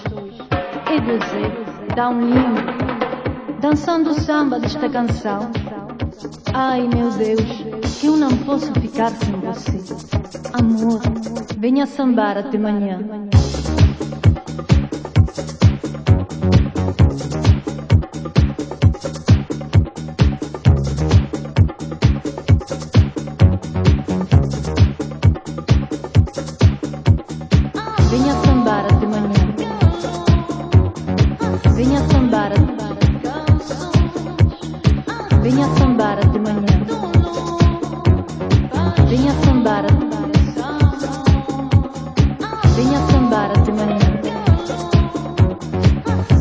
E dizer, tão lindo, dançando o samba desta canção. Ai meu Deus, eu não posso ficar sem você. Amor, venha sambar até manhã. Venha sambar até manhã. Venha sambar até manhã. Venha sambar até manhã. Venha sambar até